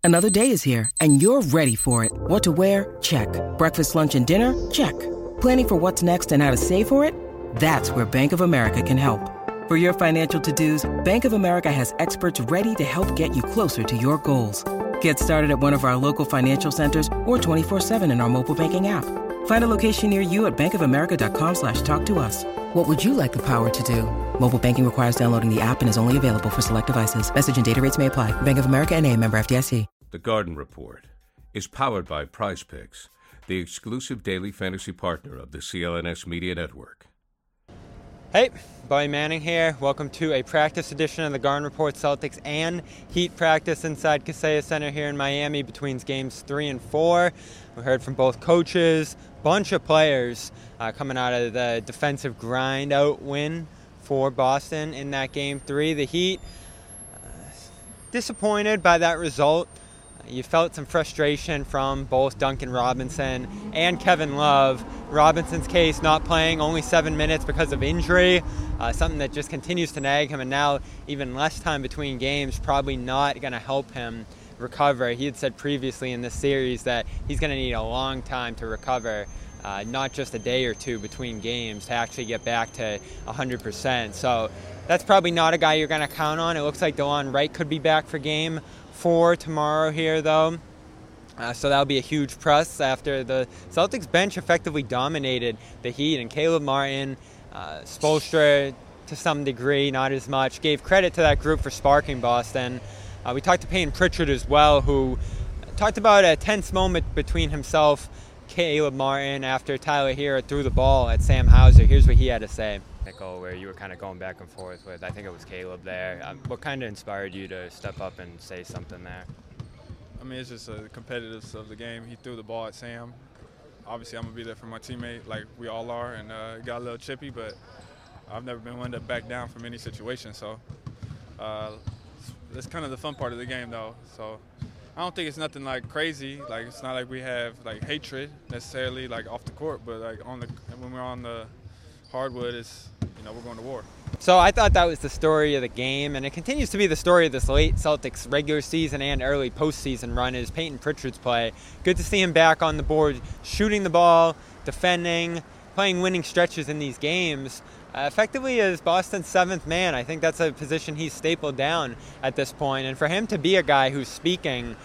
Another day is here, and you're ready for it. What to wear? Check. Breakfast, lunch, and dinner? Check. Planning for what's next and how to save for it? That's where Bank of America can help. For your financial to-dos, Bank of America has experts ready to help get you closer to your goals. Get started at one of our local financial centers or 24/7 in our mobile banking app. Find a location near you at bankofamerica.com/talktous. What would you like the power to do? Mobile banking requires downloading the app and is only available for select devices. Message and data rates may apply. Bank of America N.A., member FDIC. The Garden Report is powered by Prize Picks, the exclusive daily fantasy partner of the CLNS Media Network. Hey, Bobby Manning here. Welcome to a practice edition of the Garden Report. Celtics and Heat practice inside Kaseya Center here in Miami between games 3 and 4. We heard from both coaches, bunch of players coming out of the defensive grind out win for Boston in that game 3. The Heat disappointed by that result. You felt some frustration from both Duncan Robinson and Kevin Love. Robinson's case, not playing, only 7 minutes because of injury, something that just continues to nag him, and now even less time between games, probably not going to help him recover. He had said previously in this series that he's going to need a long time to recover, not just a day or two between games to actually get back to 100%. So that's probably not a guy you're going to count on. It looks like Delon Wright could be back for game 4 tomorrow here, though. So that'll be a huge plus after the Celtics bench effectively dominated the Heat, and Caleb Martin, Spoelstra to some degree, not as much, gave credit to that group for sparking Boston. We talked to Peyton Pritchard as well, who talked about a tense moment between himself, Caleb Martin, after Tyler Hero threw the ball at Sam Hauser. Here's what he had to say. Where you were kind of going back and forth with, I think it was Caleb there. What kind of inspired you to step up and say something there? I mean, it's just the competitiveness of the game. He threw the ball at Sam. Obviously, I'm going to be there for my teammate like we all are, and it got a little chippy, but I've never been one to back down from any situation. So that's kind of the fun part of the game, though. So I don't think it's nothing like crazy. Like, it's not like we have like hatred necessarily like off the court, but like when we're on the hardwood, is we're going to war. So I thought that was the story of the game, and it continues to be the story of this late Celtics regular season and early postseason run is Peyton Pritchard's play. Good to see him back on the board, shooting the ball, defending, playing winning stretches in these games. Effectively as Boston's 7th man. I think that's a position he's stapled down at this point. And for him to be a guy who's speaking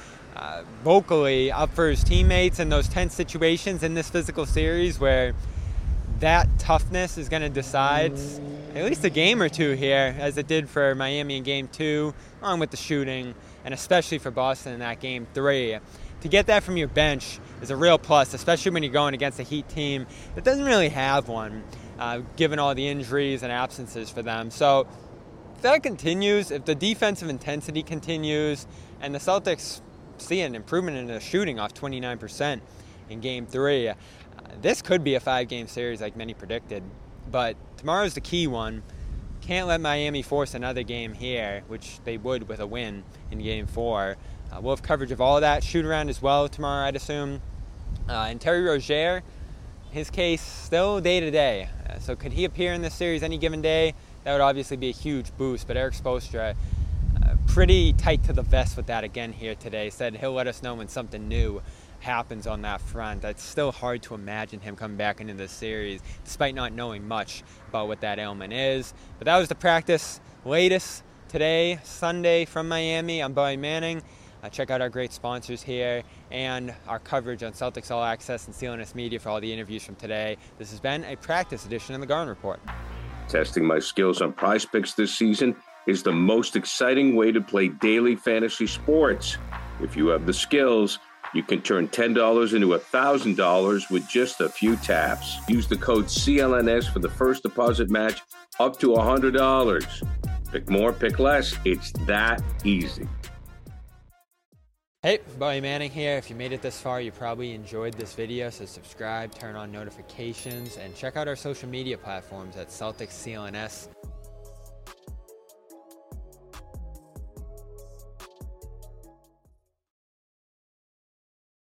vocally up for his teammates in those tense situations in this physical series where that toughness is going to decide at least a game or two here, as it did for Miami in Game 2, along with the shooting, and especially for Boston in that Game 3. To get that from your bench is a real plus, especially when you're going against a Heat team that doesn't really have one, given all the injuries and absences for them. So if that continues, if the defensive intensity continues, and the Celtics see an improvement in the shooting off 29% in Game 3, this could be a 5-game series like many predicted, but tomorrow's the key one. Can't let Miami force another game here, which they would with a win in Game 4. We'll have coverage of all of that, shoot-around as well tomorrow, I'd assume. And Terry Rozier, his case still day-to-day. So could he appear in this series any given day? That would obviously be a huge boost, but Erik Spoelstra, pretty tight to the vest with that again here today, said he'll let us know when something new happens on that front. That's still hard to imagine him coming back into this series, despite not knowing much about what that ailment is. But that was the practice latest today, Sunday from Miami. I'm Bobby Manning. Check out our great sponsors here and our coverage on Celtics All Access and CLNS Media for all the interviews from today. This has been a practice edition of the Garden Report. Testing my skills on Prize Picks this season is the most exciting way to play daily fantasy sports. If you have the skills, you can turn $10 into $1,000 with just a few taps. Use the code CLNS for the first deposit match up to $100. Pick more, pick less. It's that easy. Hey, Bobby Manning here. If you made it this far, you probably enjoyed this video, so subscribe, turn on notifications, and check out our social media platforms at Celtics CLNS